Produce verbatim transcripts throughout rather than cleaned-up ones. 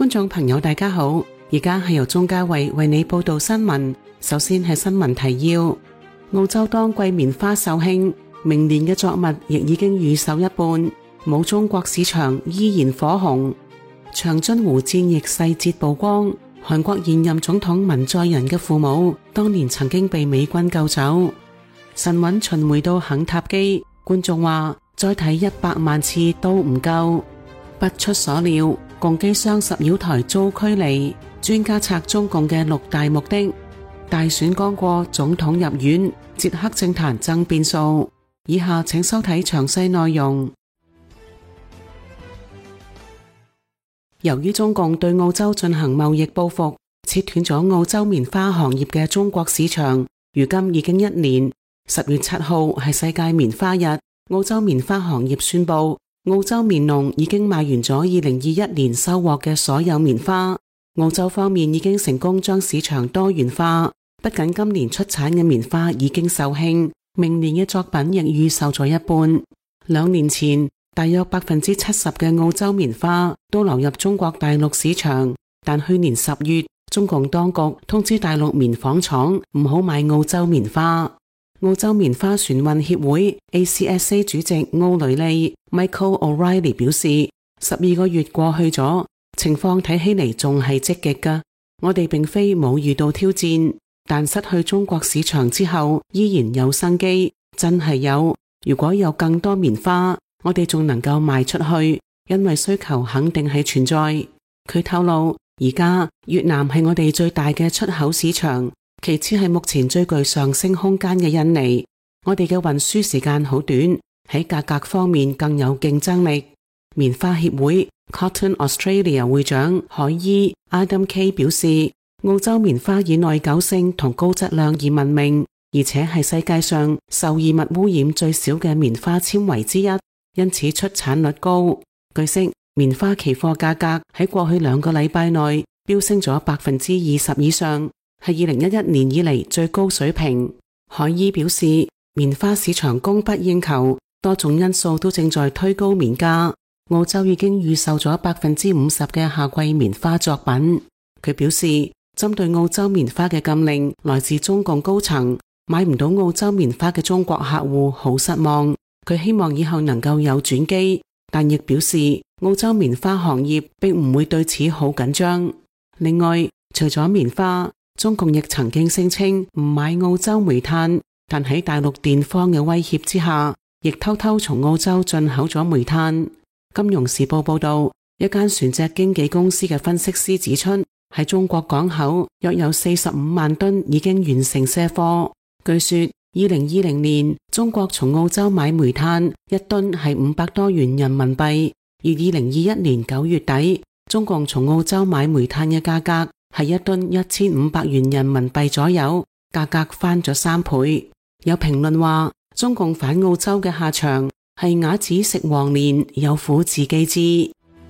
觀眾朋友大家好，而家係由鍾嘉慧為你報道新聞。首先係新聞提要：澳洲當季棉花售罄，明年嘅作物亦已經預售一半，冇中國市場依然火紅。長津湖戰役細節曝光，韓國現任總統文在寅嘅父母當年曾經被美軍救走。神韻巡迴到肯塔基，觀眾話再睇一百萬次都唔夠。不出所料，共機雙十繞台遭驅離，專家拆中共嘅六大目的。大選剛過，總統入院，捷克政壇爭變數。以下請收睇詳細內容。由於中共對澳洲進行貿易報復，切斷咗澳洲棉花行業嘅中國市場，如今已經一年。十月七號係世界棉花日，澳洲棉花行業宣布，澳洲棉農已經賣完咗二零二一年收穫嘅所有棉花。澳洲方面已經成功將市場多元化，不僅今年出產嘅棉花已經售罄，明年嘅作品亦預售咗一半。兩年前，大約百分之七十嘅澳洲棉花都流入中國大陸市場，但去年十月，中共當局通知大陸棉紡廠唔好買澳洲棉花。澳洲棉花船運協會 A C S A 主席奧雷利 Michael O'Reilly 表示，十二個月過去咗，情況睇起嚟仲係積極㗎。我哋並非冇遇到挑戰，但失去中國市場之後依然有生機，真係有。如果有更多棉花，我哋仲能夠賣出去，因為需求肯定係存在。佢透露，而家越南係我哋最大嘅出口市場，其次係目前最具上升空間嘅印尼。我哋嘅運輸時間好短，喺價格方面更有競爭力。棉花協會 Cotton Australia 會長海伊 Adam Kay 表示，澳洲棉花以耐久性同高質量而聞名，而且係世界上受異物污染最少嘅棉花纖維之一，因此出產率高。據悉，棉花期貨價格喺過去兩個禮拜內飆升咗百分之二十以上，係二零一一年以嚟最高水平。海伊表示，棉花市場供不應求，多種因素都正在推高棉價。澳洲已經預售咗百分之五十嘅夏季棉花作品。佢表示，針對澳洲棉花嘅禁令來自中共高層，買唔到澳洲棉花嘅中國客戶好失望。佢希望以後能夠有轉機，但亦表示澳洲棉花行業並唔會對此好緊張。另外，除咗棉花，中共亦曾經聲稱唔買澳洲煤炭，但喺大陸電荒嘅威脅之下，亦偷偷從澳洲進口咗煤炭。金融時報報道，一間船隻經紀公司嘅分析師指出，喺中國港口約有四十五萬噸已經完成卸貨。據說二零二零年中國從澳洲買煤炭一噸係五百多元人民幣，而二零二一年九月底中共從澳洲買煤炭嘅價格係一噸一千五百元人民幣左右，價格翻咗三倍。有評論話，中共反澳洲嘅下場係啞子食黃連，有苦自己知。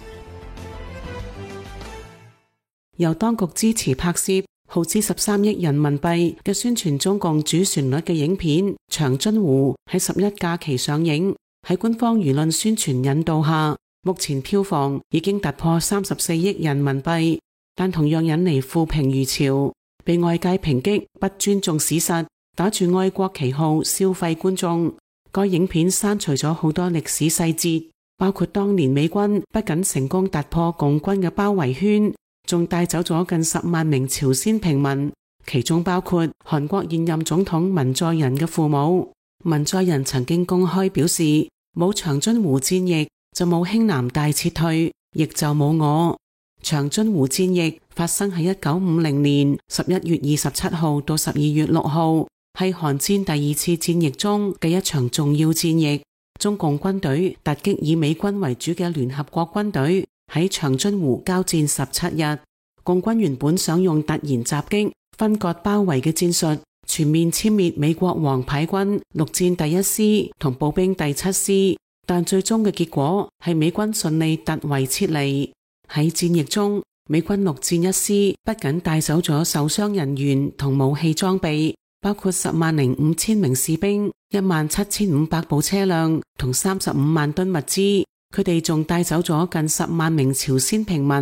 由當局支持拍攝，耗資十三億人民幣嘅宣傳中共主旋律嘅影片《長津湖》喺十一假期上映。喺官方輿論宣傳引導下，目前票房已經突破三十四億人民幣，但同樣引嚟負評如潮，被外界抨擊不尊重史實，打住愛國旗號消費觀眾。該影片刪除咗好多歷史細節，包括當年美軍不僅成功突破共軍嘅包圍圈，仲帶走咗近十萬名朝鮮平民，其中包括韓國現任總統文在寅嘅父母。文在寅曾經公開表示，冇長津湖戰役就冇興南大撤退，亦就冇我。長津湖戰役發生喺一九五零年十一月二十七號到十二月六號，係韓戰第二次戰役中嘅一場重要戰役。中共軍隊突擊以美軍為主嘅聯合國軍隊，喺長津湖交戰十七日。共軍原本想用突然襲擊、分割包圍嘅戰術，全面殲滅美國王牌軍陸戰第一師同步兵第七師，但最終嘅結果係美軍順利突圍撤離。喺戰役中，美軍陸戰一師不僅帶走咗受傷人員同武器裝備，包括十萬零五千名士兵、一萬七千五百部車輛同三十五萬噸物資。佢哋仲帶走咗近十萬名朝鮮平民，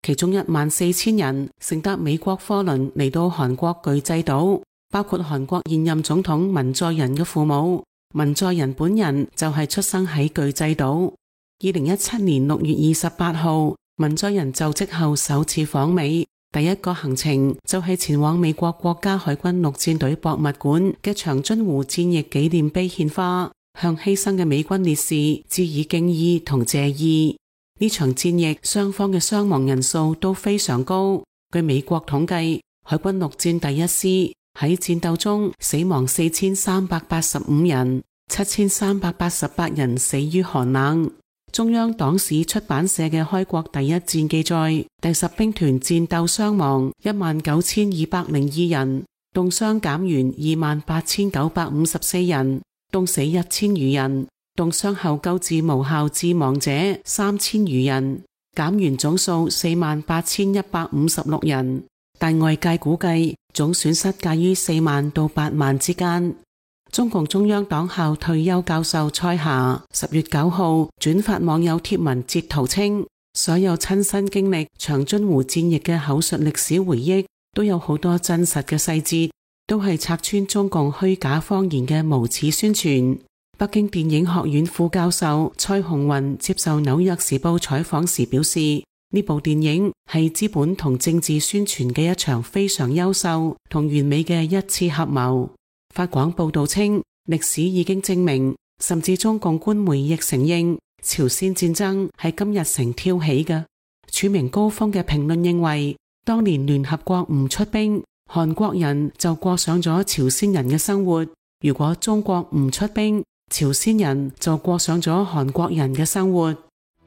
其中一萬四千人乘搭美國貨輪嚟到韓國巨濟島，包括韓國現任總統文在寅嘅父母。文在寅本人就係出生喺巨濟島。二零一七年六月二十八號，文在寅就職後首次訪美，第一個行程就係前往美國國家海軍陸戰隊博物館嘅長津湖戰役紀念碑獻花，向犧牲嘅美軍烈士致以敬意同謝意。呢場戰役雙方嘅傷亡人數都非常高，據美國統計，海軍陸戰第一師喺戰鬥中死亡四千三百八十五人，七千三百八十八人死於寒冷。中央黨史出版社嘅開國第一戰記載，第十兵團戰鬥傷亡一萬九千二百零二人，凍傷減員二萬八千九百五十四人，凍死一千餘人，凍傷後救治無效致亡者三千餘人，減員總數四萬八千一百五十六人。但外界估計總損失介於四萬到八萬之間。中共中央黨校退休教授蔡霞十月九號轉發網友貼文截圖稱，所有親身經歷長津湖戰役嘅口述歷史回憶都有好多真實嘅細節，都係拆穿中共虛假謊言嘅無恥宣傳。北京電影學院副教授蔡紅雲接受紐約時報採訪時表示，呢部電影係資本同政治宣傳嘅一場非常優秀同完美嘅一次合謀。法廣報道稱，歷史已經證明，甚至中共官媒亦承認，朝鮮戰爭係金日成挑起嘅。署名高峰嘅評論認為，當年聯合國唔出兵，韓國人就過上咗朝鮮人嘅生活；如果中國唔出兵，朝鮮人就過上咗韓國人嘅生活。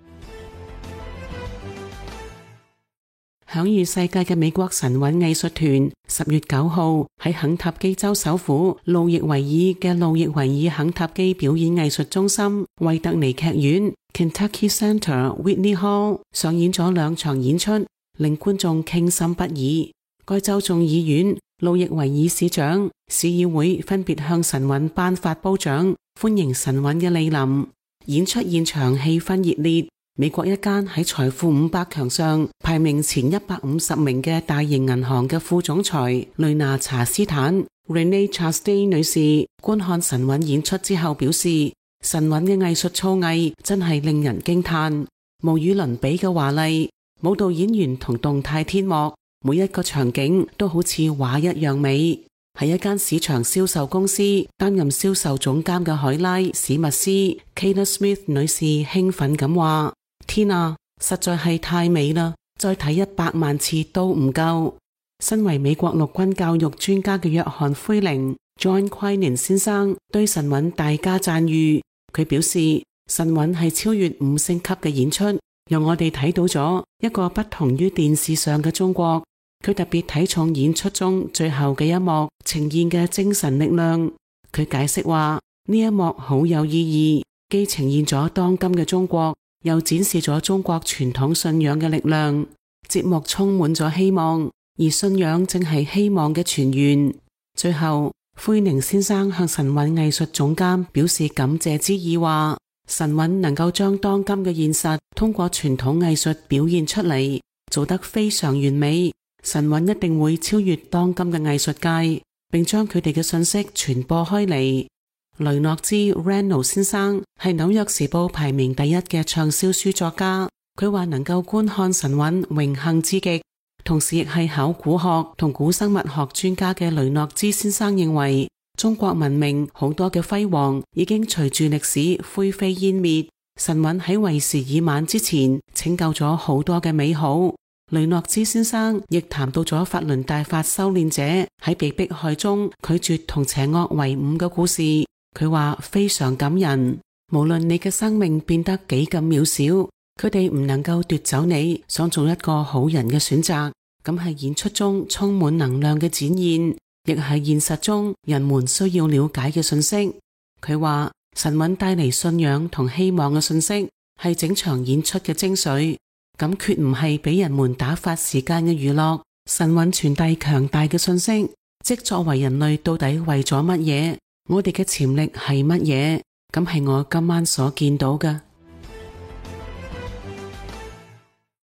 享譽世界嘅美國神韻藝術團十月九號喺肯塔基州首府路易維爾嘅路易維爾肯塔基表演藝術中心惠特尼劇院 Kentucky Center Whitney Hall 上演咗兩場演出，令觀眾傾心不已。該州眾議院、路易維爾市長、市議會分別向神韻頒發褒獎，歡迎神韻嘅蒞臨。演出現場氣氛熱烈。美國一間喺財富五百強上排名前一百五十名嘅大型銀行嘅副總裁雷娜查斯坦 Renee Chastain 女士觀看神韻演出之後表示，神韻嘅藝術造詣真係令人驚嘆，無與倫比嘅華麗，舞蹈演員同動態天幕，每一個場景都好似畫一樣美。喺一間市場銷售公司擔任銷售總監嘅海拉史密斯 Kayla Smith 女士興奮咁話，天啊，實在係太美啦！再睇一百萬次都唔夠。身為美國陸軍教育專家嘅約翰奎寧 John Quinin 先生對神韻大加讚譽。佢表示，神韻係超越五星級嘅演出，讓我哋睇到咗一個不同於電視上嘅中國。佢特別睇重演出中最後嘅一幕呈現嘅精神力量。佢解釋話，呢一幕好有意義，既呈現咗當今嘅中國，又展示咗中國傳統信仰嘅力量。節目充滿咗希望，而信仰正係希望嘅泉源。最後，奎寧先生向神韻藝術總監表示感謝之意，話神韻能夠將當今嘅現實通過傳統藝術表現出嚟，做得非常完美。神韻一定會超越當今嘅藝術界，並將佢哋嘅信息傳播開嚟。雷諾茲 Renaud 先生係紐約時報排名第一嘅暢銷書作家，佢話能夠觀看神韻榮幸之極。同時亦係考古學同古生物學專家嘅雷諾茲先生認為，中國文明好多嘅輝煌已經隨住歷史灰飛煙滅，神韻喺為時已晚之前拯救咗好多嘅美好。雷諾茲先生亦談到咗法輪大法修煉者喺被迫害中拒絕同邪惡為伍嘅故事，佢話非常感人。無論你嘅生命變得幾咁渺小，佢哋唔能夠奪走你想做一個好人嘅選擇。咁係演出中充滿能量嘅展現，亦係現實中人們需要了解嘅信息。佢話神韻帶嚟信仰同希望嘅信息係整場演出嘅精髓。咁決唔係俾人們打發時間嘅娛樂，神韻傳遞強大嘅信息，即作為人類到底為咗乜嘢，我哋嘅潛力係乜嘢，咁係我今晚所見到嘅。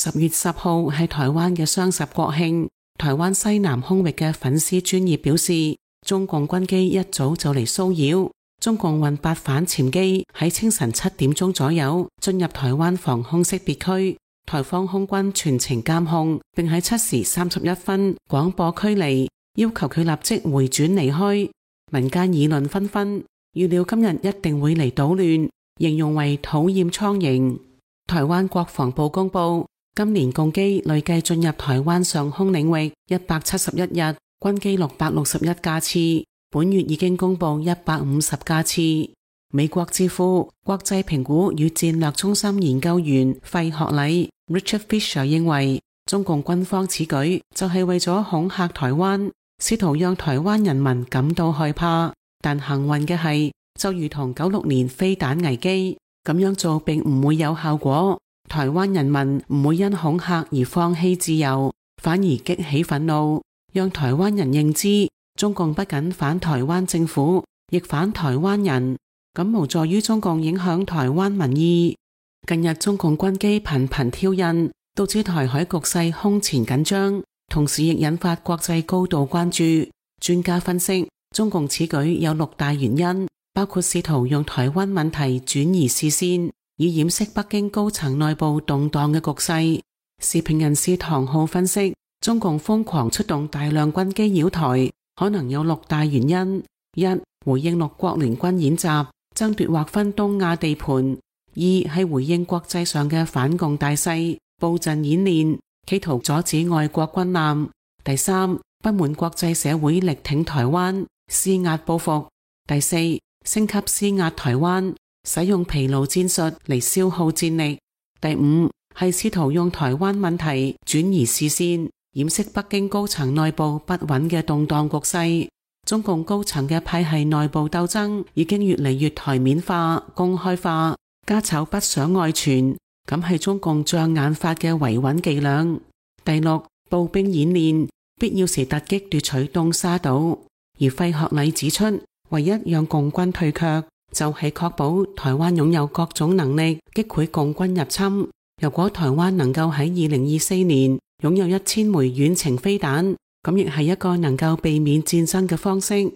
十月十號係台灣嘅雙十國慶，台灣西南空域嘅粉絲專頁表示，中共軍機一早就嚟騷擾，中共運八反潛機喺清晨七點鐘左右進入台灣防空識別區，台方空軍全程監控，並喺七時三十一分廣播驅離，要求佢立即回轉離開。民間議論紛紛，預料今日一定會嚟搗亂，形容為討厭蒼蠅。台灣國防部公布，今年共機累計進入台灣上空領域一百七十一日，軍機六百六十一架次，本月已經公布一百五十架次。美國智庫國際評估與戰略中心研究員費學禮 Richard Fisher 認為，中共軍方此舉就係為咗恐嚇台灣，試圖讓台灣人民感到害怕。但幸運嘅係，就如同九六年飛彈危機，咁樣做並唔會有效果。台灣人民唔會因恐嚇而放棄自由，反而激起憤怒，讓台灣人認知中共不僅反台灣政府，亦反台灣人，咁無助於中共影響台灣民意。近日中共軍機頻頻挑釁，導致台海局勢空前緊張，同時亦引發國際高度關注。專家分析，中共此舉有六大原因，包括試圖用台灣問題轉移視線，以掩飾北京高層內部動盪嘅局勢。時評人士唐浩分析，中共瘋狂出動大量軍機擾台，可能有六大原因：一、回應六國聯軍演習，爭奪劃分東亞地盤；二係回應國際上嘅反共大勢，布陣演練，企圖阻止外國軍艦；第三，不滿國際社會力挺台灣，施壓報復；第四，升級施壓台灣，使用疲勞戰術嚟消耗戰力；第五，係試圖用台灣問題轉移視線，掩飾北京高層內部不穩嘅動盪局勢。中共高層嘅派系內部鬥爭已經越嚟越台面化、公開化，家醜不想外傳，咁係中共障眼法嘅維穩伎倆。第六，步兵演練，必要時突擊奪取東沙島。而費學禮指出，唯一讓共軍退卻，就係確保台灣擁有各種能力擊潰共軍入侵。如果台灣能夠喺二零二四年擁有一千枚遠程飛彈，咁亦係一個能夠避免戰爭嘅方式。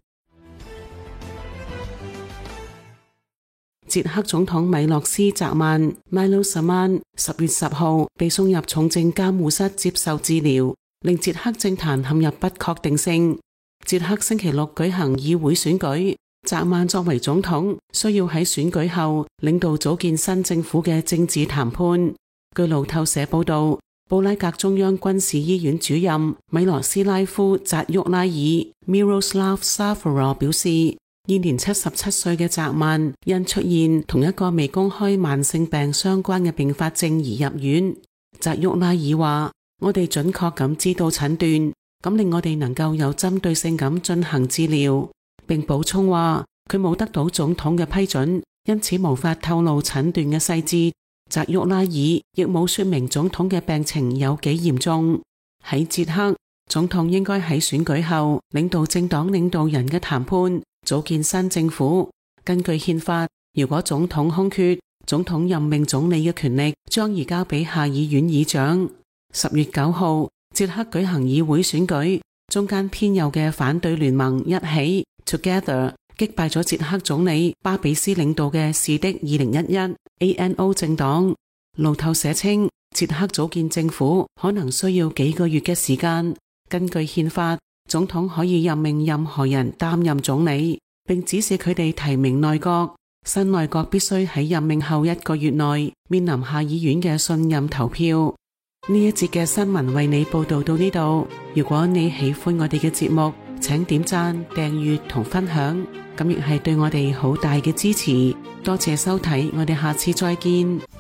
捷克總統米洛斯澤曼 Miloš Zeman 十月十號被送入重症監護室接受治療，令捷克政壇陷入不確定性。捷克星期六舉行議會選舉，澤曼作為總統，需要喺選舉後領導組建新政府嘅政治談判。據路透社報道，布拉格中央軍事醫院主任米羅斯拉夫扎沃拉爾 Miroslav Safarov 表示，現年七十七歲嘅澤曼因出現同一個未公開慢性病相關嘅併發症而入院。扎沃拉爾話：我哋準確咁知道診斷，咁令我哋能夠有針對性咁進行治療，並補充話佢冇得到總統嘅批准，因此無法透露診斷嘅細節。扎沃拉爾亦冇說明總統嘅病情有幾嚴重。喺捷克，總統應該喺選舉後領導政黨領導人嘅談判，組建新政府。根據憲法，如果總統空缺，總統任命總理嘅權力將移交俾下議院議長。十月九號，捷克舉行議會選舉，中間偏右嘅反對聯盟一起 Together 擊敗咗捷克總理巴比斯領導嘅是的二零一一 A N O 政黨。路透社稱，捷克組建政府可能需要幾個月嘅時間。根據憲法，總統可以任命任何人擔任總理，並指示佢哋提名內閣。新內閣必須喺任命後一個月內面臨下議院嘅信任投票。呢一節嘅新聞為你報道到呢度。如果你喜歡我哋嘅節目，請點讚、訂閱同分享，咁亦係對我哋好大嘅支持。多謝收睇，我哋下次再見。